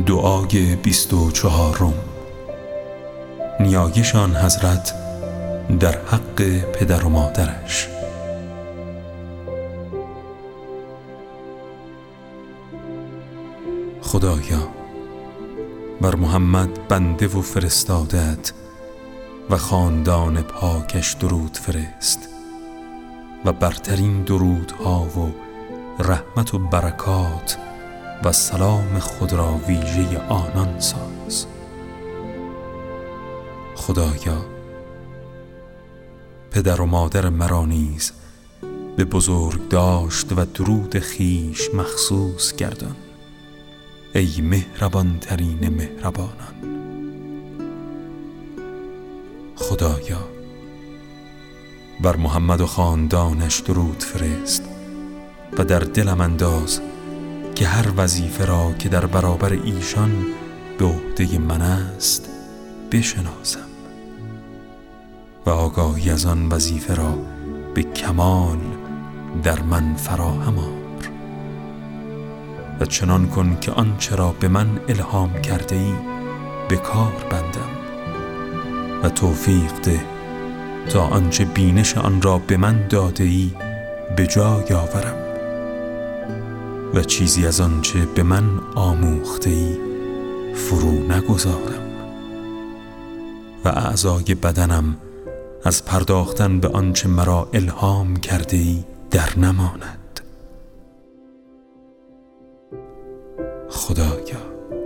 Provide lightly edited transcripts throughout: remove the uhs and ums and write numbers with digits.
دعای 24 نیایش آن حضرت در حق پدر و مادرش. خدایا بر محمد بنده و فرستادت و خاندان پاکش درود فرست و برترین درودها و رحمت و برکات و سلام خود را ویژه آنان ساز. خدایا پدر و مادر مرا نیز به بزرگ داشت و درود خیش مخصوص گردان ای مهربان ترین مهربانان. خدایا بر محمد و خاندانش درود فرست و در دلم انداز که هر وظیفه را که در برابر ایشان به عهده من است بشناسم و آگاهی از آن وظیفه را به کمال در من فراهم آر و چنان کن که آنچه را به من الهام کرده ای به کار بندم و توفیق ده تا آنچه بینش آن را به من داده ای به جای آورم و چیزی از آنچه به من آموخته ای فرو نگذارم و اعضای بدنم از پرداختن به آنچه مرا الهام کرده ای در نماند. خدایا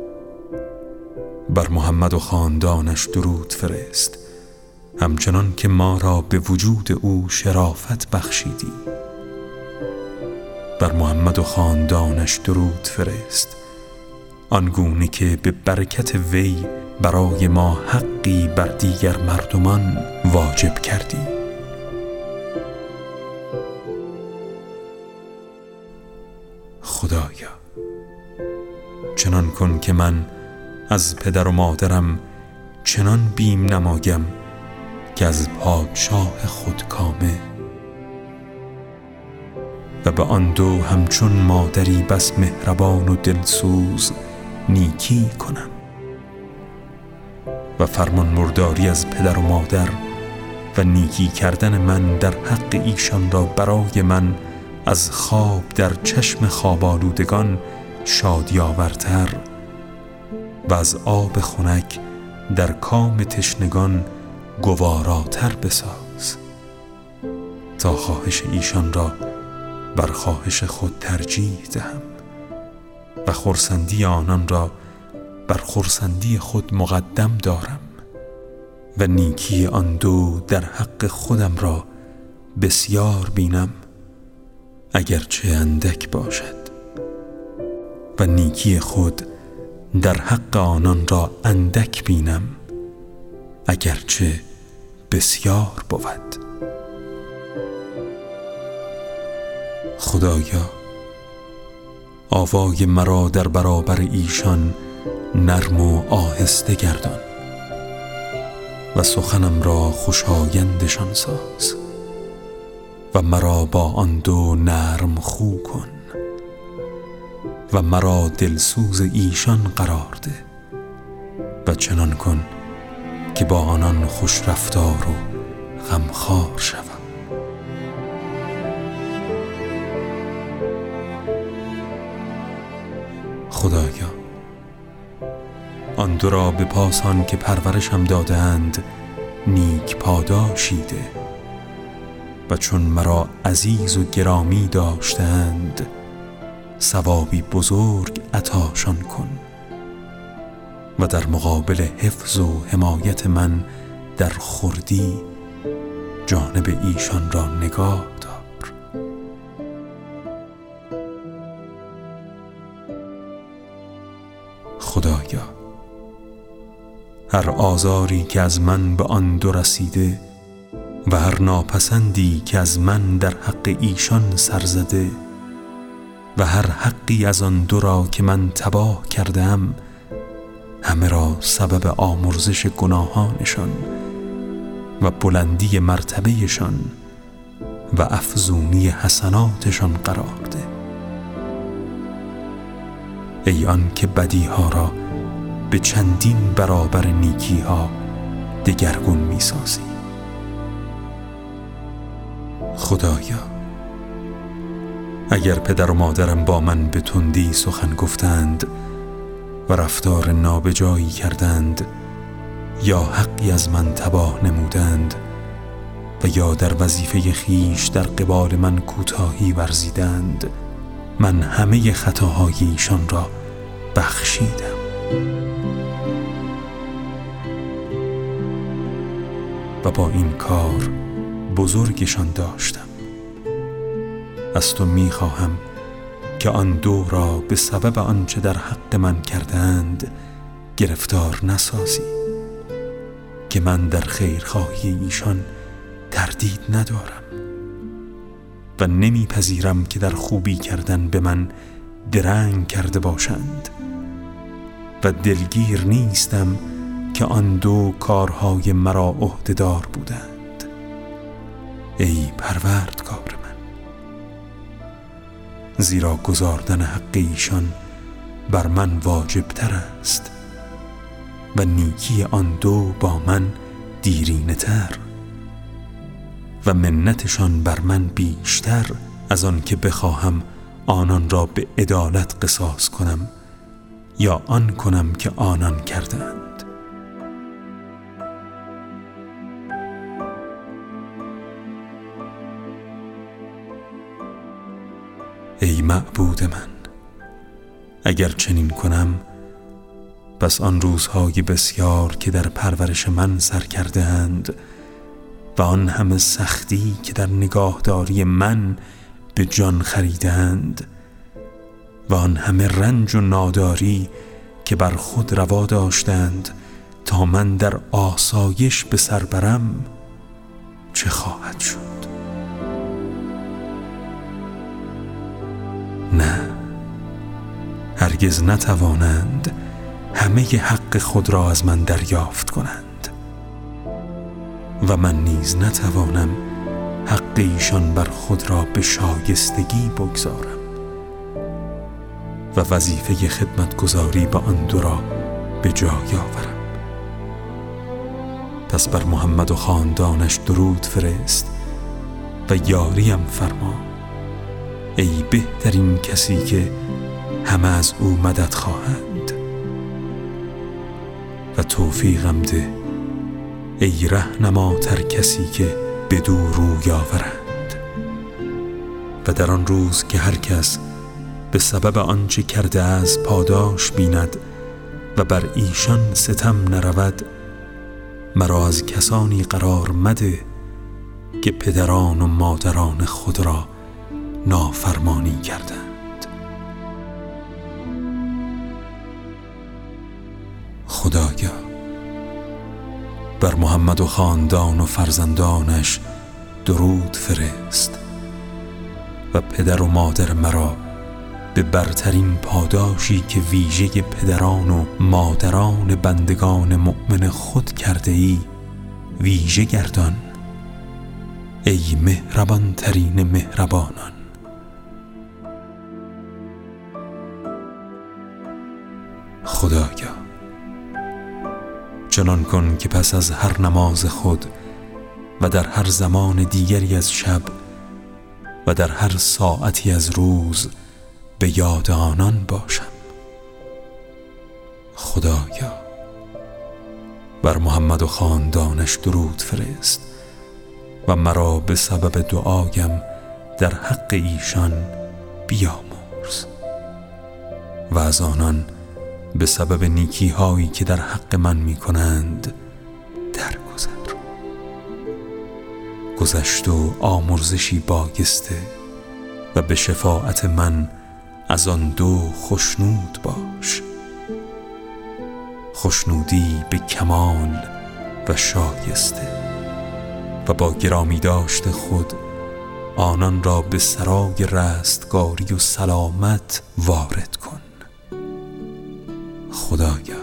بر محمد و خاندانش درود فرست همچنان که ما را به وجود او شرافت بخشیدی. بر محمد و خاندانش درود فرست آنگونه که به برکت وی برای ما حقی بر دیگر مردمان واجب کردی. خدایا چنان کن که من از پدر و مادرم چنان بیم نمایم که از پادشاه خود کامه و به آن دو همچون مادری بس مهربان و دلسوز نیکی کنم و فرمان مرداری از پدر و مادر و نیکی کردن من در حق ایشان را برای من از خواب در چشم خواب آلودگان شادی آورتر و از آب خنک در کام تشنگان گواراتر بساز تا خواهش ایشان را بر خواهش خود ترجیح دهم و خرسندی آنان را بر خرسندی خود مقدم دارم و نیکی آن دو در حق خودم را بسیار بینم اگرچه اندک باشد و نیکی خود در حق آنان را اندک بینم اگرچه بسیار بود. خدایا آوای مرا در برابر ایشان نرم و آهسته گردان و سخنم را خوشایندشان ساز و مرا با آن دو نرم خو کن و مرا دلسوز ایشان قرار ده و چنان کن که با آنان خوش رفتار و غمخوار شوم. خدایا آن دو را به پاسان که پرورشم دادند نیک پاداشی ده و چون مرا عزیز و گرامی داشتند ثوابی بزرگ عطاشان کن و در مقابل حفظ و حمایت من در خردی جانب ایشان را نگاه دار. خدایا هر آزاری که از من به آن دو رسیده و هر ناپسندی که از من در حق ایشان سرزده و هر حقی از آن دو را که من تباه کردم همه را سبب آمرزش گناهانشان و بلندی مرتبهشان و افزونی حسناتشان قرار ده. ای آن که بدیها را به چندین برابر نیکی ها دگرگون می سازی. خدایا، اگر پدر و مادرم با من به تندی سخن گفتند و رفتار نابجایی کردند یا حقی از من تباه نمودند و یا در وظیفه خویش در قبال من کوتاهی ورزیدند، من همه خطاهای ایشان را بخشیدم و با این کار بزرگشان داشتم. از تو می‌خواهم که آن دو را به سبب آنچه در حق من کردند گرفتار نسازی، که من در خیرخواهی ایشان تردید ندارم و نمیپذیرم که در خوبی کردن به من درنگ کرده باشند و دلگیر نیستم که آن دو کارهای مرا عهده‌دار بودند. ای پروردگار من، زیرا گزاردن حق ایشان بر من واجب تر است و نیکی آن دو با من دیرینه تر و منتشان بر من بیشتر از آن که بخواهم آنان را به عدالت قصاص کنم یا آن کنم که آنان کردند. ای معبود من، اگر چنین کنم پس آن روزهای بسیار که در پرورش من سر کرده اند و آن همه سختی که در نگاهداری من به جان خریدند و آن همه رنج و ناداری که بر خود روا داشتند تا من در آسایش به سر برم، چه خواهد شد؟ نه، هرگز نتوانند همه حق خود را از من دریافت کنند و من نیز نتوانم حق ایشان بر خود را به شایستگی بگذارم و وظیفه خدمتگزاری به آن دو را به جای آورم. پس بر محمد و خاندانش درود فرست و یاریم فرما، ای بهترین کسی که همه از او مدد خواهند، و توفیقم ده ای رهنماتر کسی که بدو روی آورند. و در آن روز که هر کس به سبب آنچه کرده از پاداش بیند و بر ایشان ستم نرود، مرا از کسانی قرار مده که پدران و مادران خود را نافرمانی کردند. خدایا، بر محمد و خاندان و فرزندانش درود فرست و پدر و مادر مرا به برترین پاداشی که ویژه پدران و مادران بندگان مؤمن خود کرده ای ویژه گردان، ای مهربان ترین مهربانان. خدایا، چنان کن که پس از هر نماز خود و در هر زمان دیگری از شب و در هر ساعتی از روز به یاد آنان باشم. خدایا، بر محمد و خاندانش درود فرست و مرا به سبب دعایم در حق ایشان بیامرز و از آنان به سبب نیکی هایی که در حق من می کنند درگذر. گذشت و آمرزشی بایسته و به شفاعت من از آن دو خوشنود باش، خوشنودی به کمال و شایسته، و با گرامی داشت خود آنان را به سرای رستگاری و سلامت وارد کن. خدایا،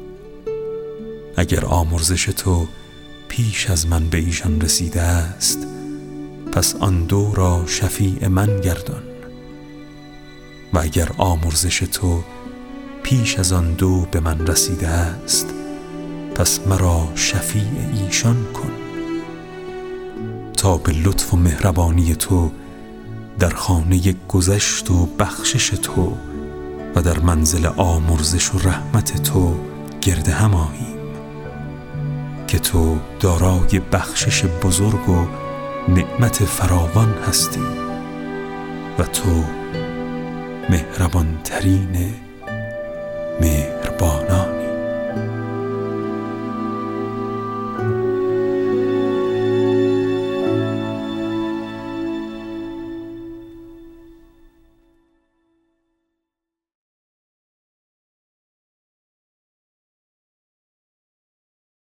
اگر آمرزش تو پیش از من به ایشان رسیده است، پس آن دو را شفیع من گردان، و اگر آمرزش تو پیش از آن دو به من رسیده است، پس مرا شفیع ایشان کن. تا به لطف و مهربانی تو در خانه گذشت و بخشش تو و در منزل آمرزش و رحمت تو گرد هم آییم، که تو دارای بخشش بزرگ و نعمت فراوان هستی و تو مهربان ترین